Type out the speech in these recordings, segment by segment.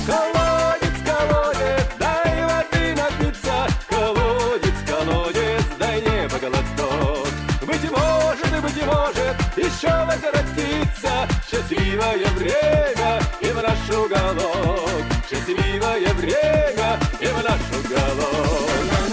Колодец, колодец, дай воды напиться. Колодец, колодец, дай небо глоток. Быть может, еще возвратится счастливое время и в наш уголок. Счастливое время и в наш уголок.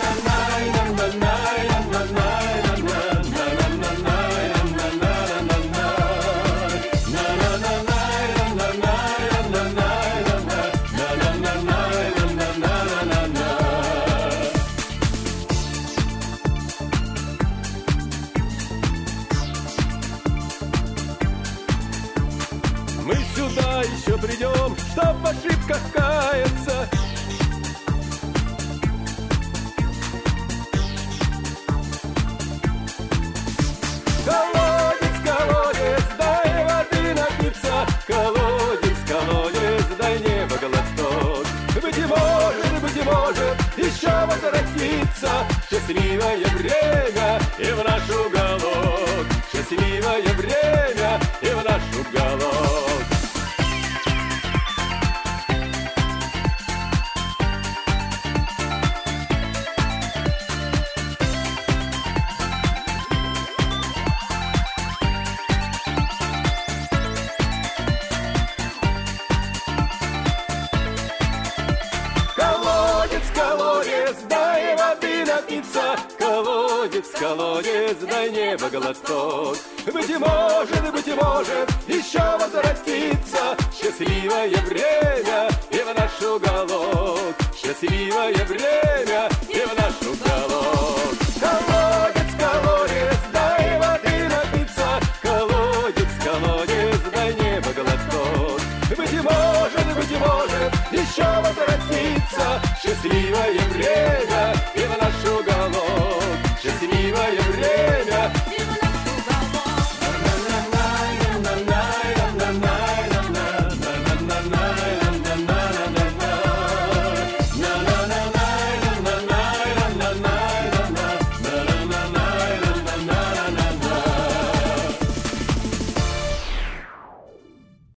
Мы сюда еще придем, чтоб в ошибках каяться. Колодец, колодец, дай воды напиться. Колодец, колодец, дай небо глоток. Быть может, еще возвратится счастливое время и в наш уголок. Счастливое время и в наш уголок. Колодец, колодец, дай небо глоток. Быть может, еще возвратится счастливое время и в наш уголок. Счастливое время и в наш уголок. Колодец, колодец, дай воды напиться. Колодец, колодец, дай небо глоток. Быть может, еще возвратится счастливое время